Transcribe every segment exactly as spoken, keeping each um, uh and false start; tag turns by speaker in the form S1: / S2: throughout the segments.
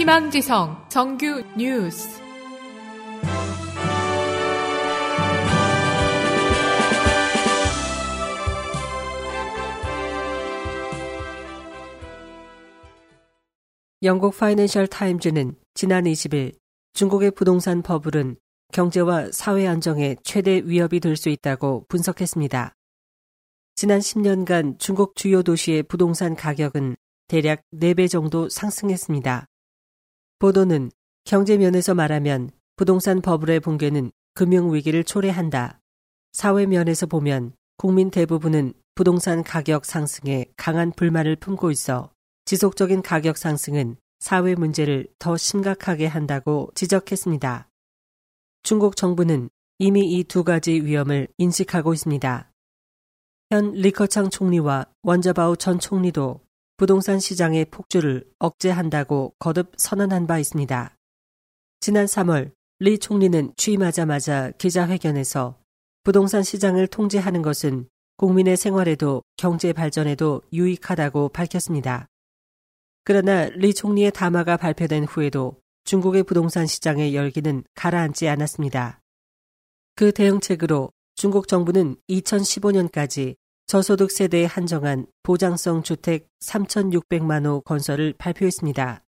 S1: 희망지성 정규 뉴스.
S2: 영국 파이낸셜 타임즈는 지난 이십 일 중국의 부동산 버블은 경제와 사회 안정에 최대 위협이 될 수 있다고 분석했습니다. 지난 십 년간 중국 주요 도시의 부동산 가격은 대략 네 배 정도 상승했습니다. 보도는 경제 면에서 말하면 부동산 버블의 붕괴는 금융위기를 초래한다. 사회 면에서 보면 국민 대부분은 부동산 가격 상승에 강한 불만을 품고 있어 지속적인 가격 상승은 사회 문제를 더 심각하게 한다고 지적했습니다. 중국 정부는 이미 이 두 가지 위험을 인식하고 있습니다. 현 리커창 총리와 원저바오 전 총리도 부동산 시장의 폭주를 억제한다고 거듭 선언한 바 있습니다. 지난 삼월 리 총리는 취임하자마자 기자회견에서 부동산 시장을 통제하는 것은 국민의 생활에도 경제 발전에도 유익하다고 밝혔습니다. 그러나 리 총리의 담화가 발표된 후에도 중국의 부동산 시장의 열기는 가라앉지 않았습니다. 그 대응책으로 중국 정부는 이천십오 년까지 저소득 세대에 한정한 보장성 주택 삼천육백만 호 건설을 발표했습니다.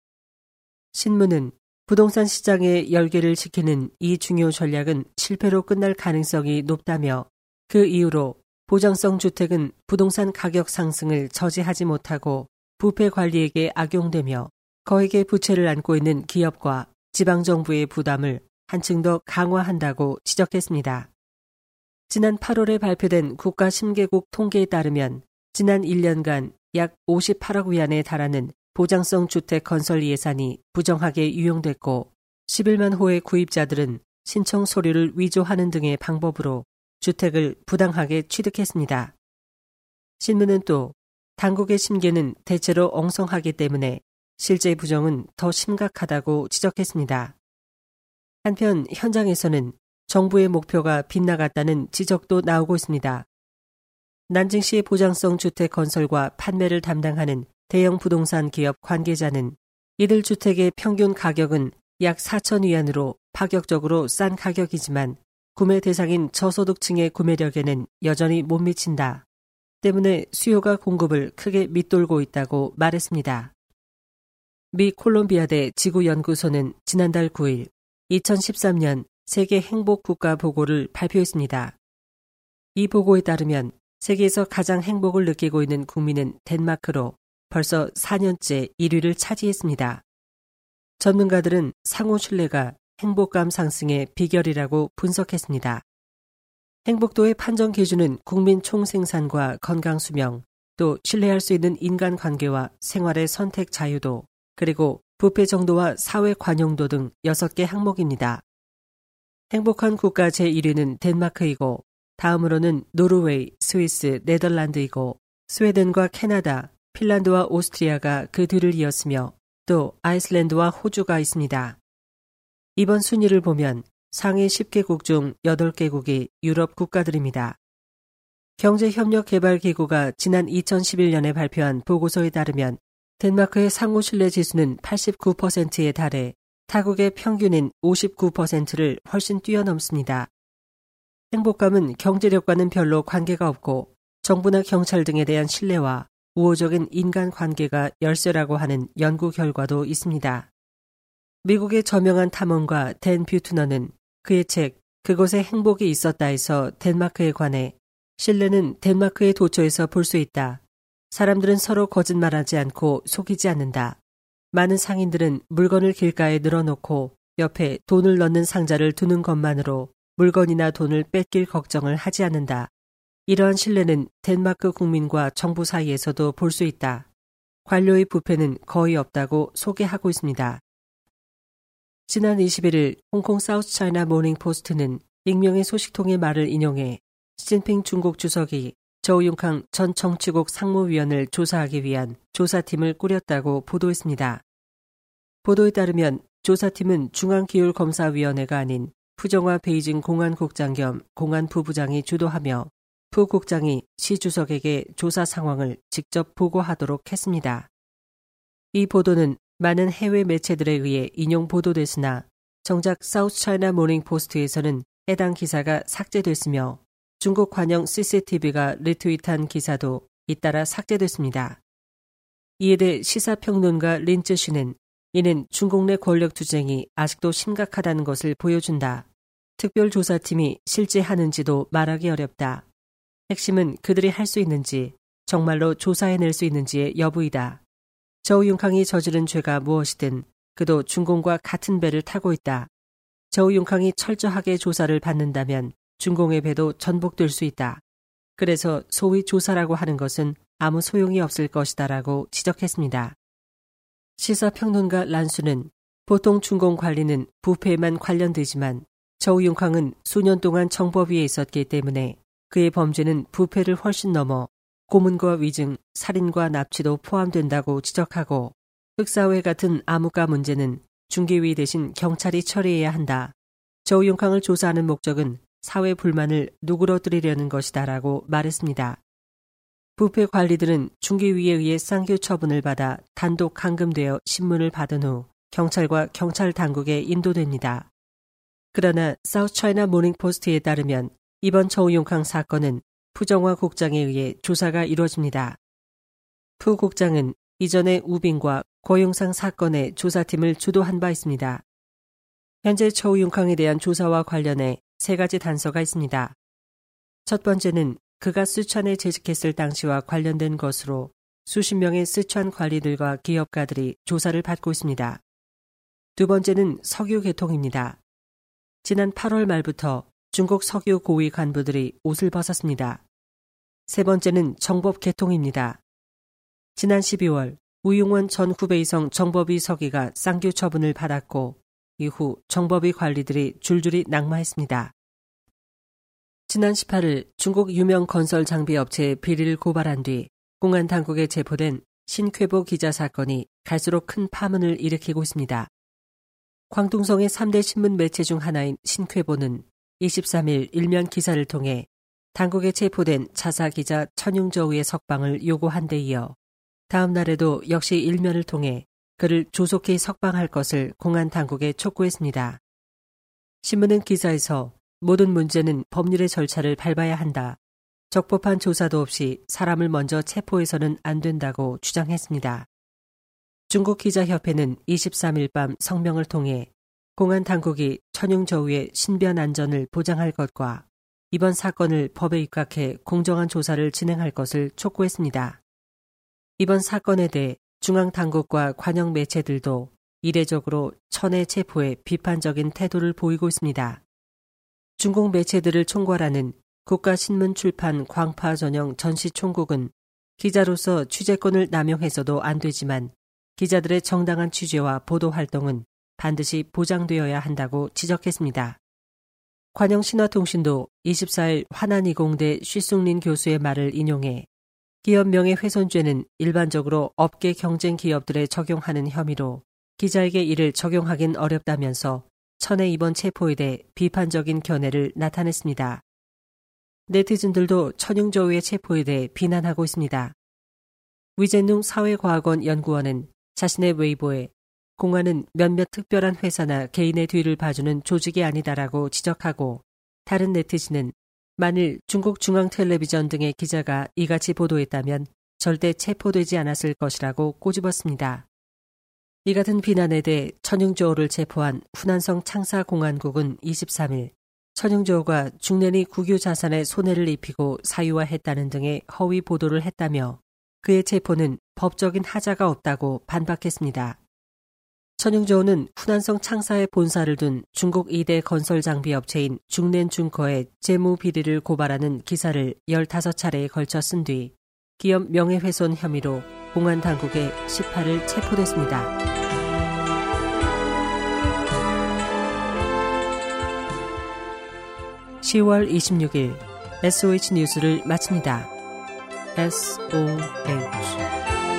S2: 신문은 부동산 시장의 열기를 지키는 이 중요 전략은 실패로 끝날 가능성이 높다며 그 이후로 보장성 주택은 부동산 가격 상승을 저지하지 못하고 부패 관리에게 악용되며 거액의 부채를 안고 있는 기업과 지방정부의 부담을 한층 더 강화한다고 지적했습니다. 지난 팔월에 발표된 국가심계국 통계에 따르면 지난 일 년간 약 오십팔억 위안에 달하는 보장성 주택 건설 예산이 부정하게 유용됐고 십일만 호의 구입자들은 신청 서류를 위조하는 등의 방법으로 주택을 부당하게 취득했습니다. 신문은 또 당국의 심계는 대체로 엉성하기 때문에 실제 부정은 더 심각하다고 지적했습니다. 한편 현장에서는 정부의 목표가 빗나갔다는 지적도 나오고 있습니다. 난징시 보장성 주택 건설과 판매를 담당하는 대형 부동산 기업 관계자는 이들 주택의 평균 가격은 약 사천 위안으로 파격적으로 싼 가격이지만 구매 대상인 저소득층의 구매력에는 여전히 못 미친다. 때문에 수요가 공급을 크게 밑돌고 있다고 말했습니다. 미 콜롬비아대 지구연구소는 지난달 구 일 이천십삼 년 세계 행복 국가 보고를 발표했습니다. 이 보고에 따르면 세계에서 가장 행복을 느끼고 있는 국민은 덴마크로 벌써 사 년째 일 위를 차지했습니다. 전문가들은 상호 신뢰가 행복감 상승의 비결이라고 분석했습니다. 행복도의 판정 기준은 국민 총생산과 건강 수명, 또 신뢰할 수 있는 인간관계와 생활의 선택 자유도, 그리고 부패 정도와 사회 관용도 등 여섯 개 항목입니다. 행복한 국가 제일 위는 덴마크이고 다음으로는 노르웨이, 스위스, 네덜란드이고 스웨덴과 캐나다, 핀란드와 오스트리아가 그 뒤를 이었으며 또 아이슬란드와 호주가 있습니다. 이번 순위를 보면 상위 십 개국 중 여덟 개국이 유럽 국가들입니다. 경제협력개발기구가 지난 이천십일 년에 발표한 보고서에 따르면 덴마크의 상호 신뢰 지수는 팔십구 퍼센트에 달해 타국의 평균인 오십구 퍼센트를 훨씬 뛰어넘습니다. 행복감은 경제력과는 별로 관계가 없고 정부나 경찰 등에 대한 신뢰와 우호적인 인간관계가 열쇠라고 하는 연구 결과도 있습니다. 미국의 저명한 탐험가 댄 뷰트너는 그의 책 그곳에 행복이 있었다에서 덴마크에 관해 신뢰는 덴마크의 도처에서 볼 수 있다. 사람들은 서로 거짓말하지 않고 속이지 않는다. 많은 상인들은 물건을 길가에 늘어놓고 옆에 돈을 넣는 상자를 두는 것만으로 물건이나 돈을 뺏길 걱정을 하지 않는다. 이러한 신뢰는 덴마크 국민과 정부 사이에서도 볼 수 있다. 관료의 부패는 거의 없다고 소개하고 있습니다. 지난 이십일 일 홍콩 사우스차이나 모닝포스트는 익명의 소식통의 말을 인용해 시진핑 중국 주석이 저우융캉 전 정치국 상무위원을 조사하기 위한 조사팀을 꾸렸다고 보도했습니다. 보도에 따르면 조사팀은 중앙기율검사위원회가 아닌 푸정화 베이징 공안국장 겸 공안부부장이 주도하며 푸 국장이 시 주석에게 조사 상황을 직접 보고하도록 했습니다. 이 보도는 많은 해외 매체들에 의해 인용 보도됐으나 정작 사우스 차이나 모닝 포스트에서는 해당 기사가 삭제됐으며 중국 관영 씨씨티비가 리트윗한 기사도 잇따라 삭제됐습니다. 이에 대해 시사평론가 린츠 씨는 이는 중국 내 권력 투쟁이 아직도 심각하다는 것을 보여준다. 특별조사팀이 실제 하는지도 말하기 어렵다. 핵심은 그들이 할 수 있는지, 정말로 조사해낼 수 있는지의 여부이다. 저우융캉이 저지른 죄가 무엇이든 그도 중공과 같은 배를 타고 있다. 저우융캉이 철저하게 조사를 받는다면 중공의 배도 전복될 수 있다. 그래서 소위 조사라고 하는 것은 아무 소용이 없을 것이다라고 지적했습니다. 시사평론가 란수는 보통 중공 관리는 부패에만 관련되지만 저우융캉은 수년 동안 정법위에 있었기 때문에 그의 범죄는 부패를 훨씬 넘어 고문과 위증, 살인과 납치도 포함된다고 지적하고 흑사회 같은 암흑가 문제는 중개위 대신 경찰이 처리해야 한다. 저우융캉을 조사하는 목적은 사회 불만을 누그러뜨리려는 것이다라고 말했습니다. 부패 관리들은 중개위에 의해 쌍교 처분을 받아 단독 감금되어 신문을 받은 후 경찰과 경찰 당국에 인도됩니다. 그러나 사우스 차이나 모닝 포스트에 따르면 이번 저우융캉 사건은 푸정화 국장에 의해 조사가 이루어집니다. 푸 국장은 이전에 우빙과 고용상 사건의 조사팀을 주도한 바 있습니다. 현재 저우융캉에 대한 조사와 관련해 세 가지 단서가 있습니다. 첫 번째는 그가 쓰촨에 재직했을 당시와 관련된 것으로 수십 명의 쓰촨 관리들과 기업가들이 조사를 받고 있습니다. 두 번째는 석유 개통입니다. 지난 팔월 말부터 중국 석유 고위 간부들이 옷을 벗었습니다. 세 번째는 정법 개통입니다. 지난 십이월 우용원 전 후베이성 정법위 서기가 쌍교 처분을 받았고 이후 정법위 관리들이 줄줄이 낙마했습니다. 지난 십팔일 중국 유명 건설 장비 업체의 비리를 고발한 뒤 공안 당국에 체포된 신쾌보 기자 사건이 갈수록 큰 파문을 일으키고 있습니다. 광둥성의 삼 대 신문 매체 중 하나인 신쾌보는 이십삼일 일면 기사를 통해 당국에 체포된 차사 기자 천융저우의 석방을 요구한 데 이어 다음 날에도 역시 일면을 통해 그를 조속히 석방할 것을 공안 당국에 촉구했습니다. 신문은 기사에서 모든 문제는 법률의 절차를 밟아야 한다. 적법한 조사도 없이 사람을 먼저 체포해서는 안 된다고 주장했습니다. 중국 기자협회는 이십삼일 밤 성명을 통해 공안 당국이 천융저우의 신변 안전을 보장할 것과 이번 사건을 법에 입각해 공정한 조사를 진행할 것을 촉구했습니다. 이번 사건에 대해 중앙당국과 관영 매체들도 이례적으로 천의 체포에 비판적인 태도를 보이고 있습니다. 중국 매체들을 총괄하는 국가신문출판 광파 전형 전시총국은 기자로서 취재권을 남용해서도 안 되지만 기자들의 정당한 취재와 보도 활동은 반드시 보장되어야 한다고 지적했습니다. 관영신화통신도 이십사일 화난이공대 쉬숭린 교수의 말을 인용해 기업 명예훼손죄는 일반적으로 업계 경쟁 기업들에 적용하는 혐의로 기자에게 이를 적용하긴 어렵다면서 천의 이번 체포에 대해 비판적인 견해를 나타냈습니다. 네티즌들도 천융저우의 체포에 대해 비난하고 있습니다. 위젠룽 사회과학원 연구원은 자신의 웨이보에 공안은 몇몇 특별한 회사나 개인의 뒤를 봐주는 조직이 아니다라고 지적하고 다른 네티즌은 만일 중국 중앙텔레비전 등의 기자가 이같이 보도했다면 절대 체포되지 않았을 것이라고 꼬집었습니다. 이 같은 비난에 대해 천융저우를 체포한 후난성 창사공안국은 이십삼일 천융저우가 중nen이 국유 자산에 손해를 입히고 사유화했다는 등의 허위 보도를 했다며 그의 체포는 법적인 하자가 없다고 반박했습니다. 천융저우는 후난성 창사의 본사를 둔 중국 이 대 건설 장비 업체인 중nen중커의 재무 비리를 고발하는 기사를 열다섯 차례에 걸쳐 쓴 뒤 기업 명예훼손 혐의로 공안 당국에 십팔일 체포됐습니다. 시월 이십육일 에스오에이치 뉴스를 마칩니다. 에스오에이치